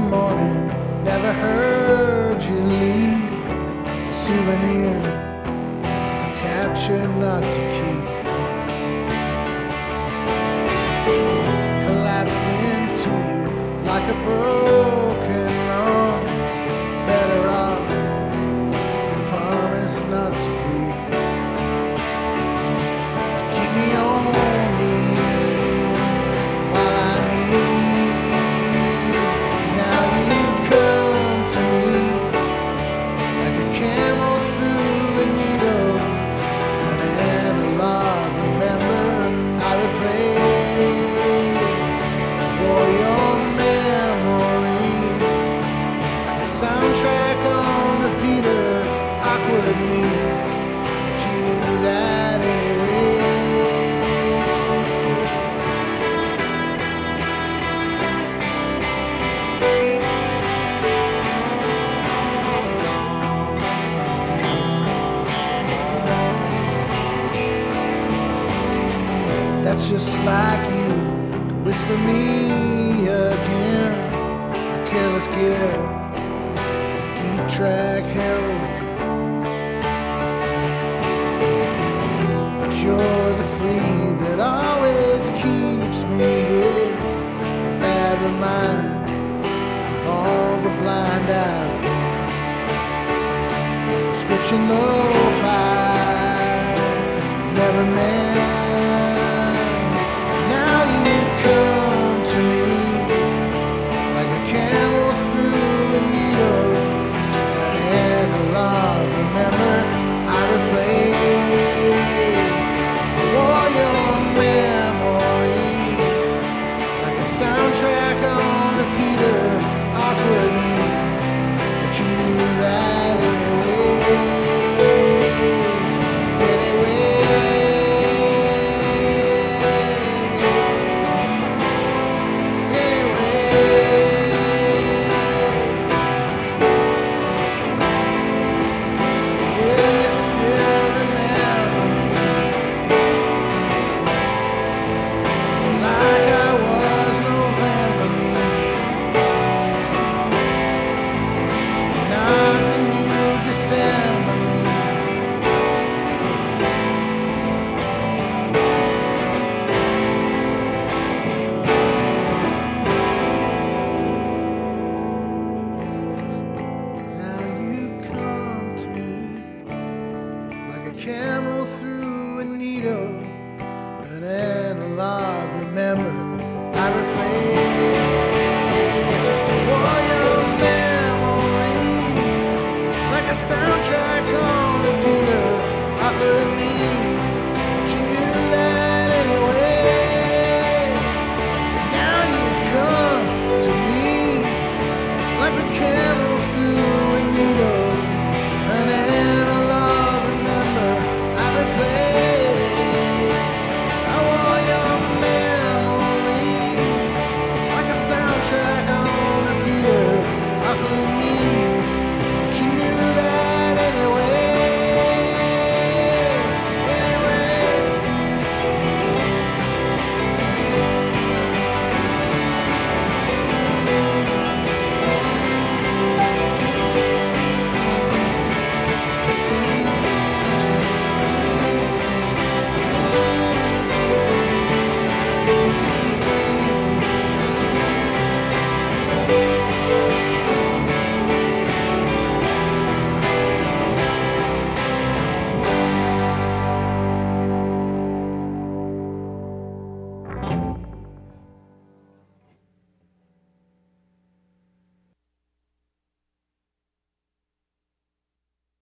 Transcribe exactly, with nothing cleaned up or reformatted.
morning, never heard you leave. A souvenir, a capture not to keep. Collapse into you like a broken lawn. Better off, promise not to breathe. To keep me only while I need. Now you come to me like a camel through a needle. An analog, remember I replay. I wore your memory like a soundtrack on repeater. Awkward me, but you knew that anyway. That's just like you to whisper me again. A careless gift, deep track heroin. But you're the free that always keeps me here. A bad reminder of all the blind I've been. Prescription lo-fi, never meant. Come to me like a camel through a needle. An analog, remember I replay. I wore your memory like a soundtrack on repeater. Awkward me, but you knew that anyway. Camel through a needle, an analog, remember I replay. I wore your memory like a soundtrack on repeater. Awkward me, but you knew that anyway. And now you come to me like a camel